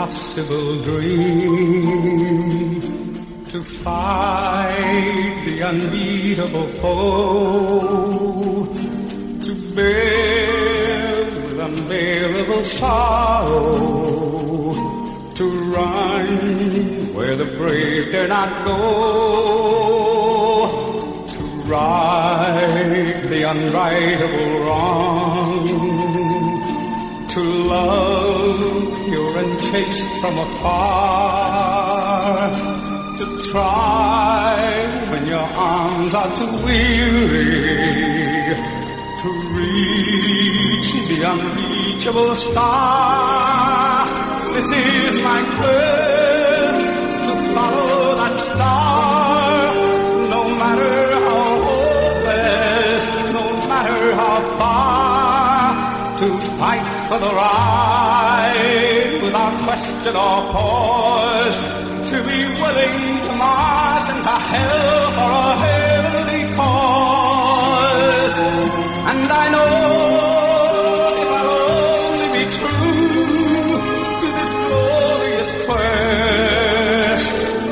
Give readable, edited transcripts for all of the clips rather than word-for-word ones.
impossible dream, to fight the unbeatable foe, to bear with unbearable sorrow, to run where the brave dare not go, to right the unrightable wrong, to love pure and chaste from afar, to try when your arms are too weary, to reach the unreachable star. This is my quest, to follow that star, no matter how hopeless, no matter how far, to fight for the right without question or pause, to be willing to march into hell for a heavenly cause. And I know if I'll only be true to this glorious quest,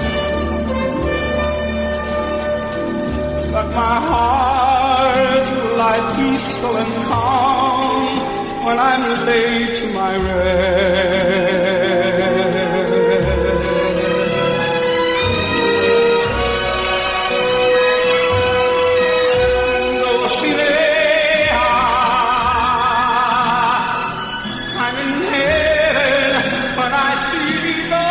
that my heart will lie peaceful and calm when I'm laid to my rest. I'm in heaven when I see the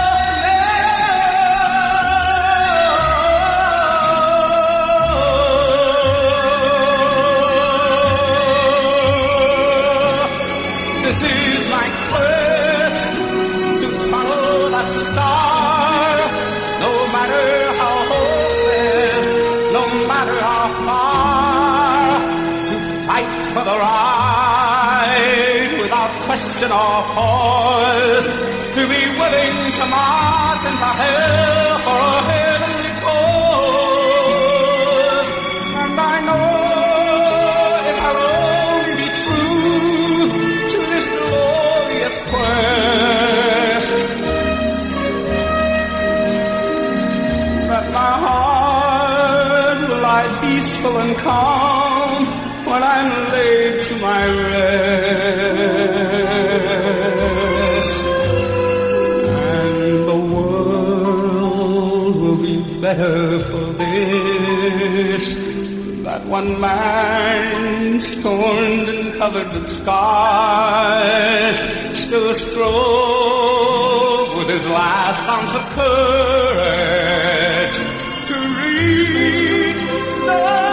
This is my quest, to follow that star, no matter how hopeless, no matter how far, to fight for the right without question or pause, to be willing to march into hell for a heavenly cause. And I know if I'll only be true to this glorious quest, that my heart will lie peaceful and calm when I'm laid to my rest. And the world will be better for this, that one man scorned and covered with scars still strove with his last ounce of courage to reach the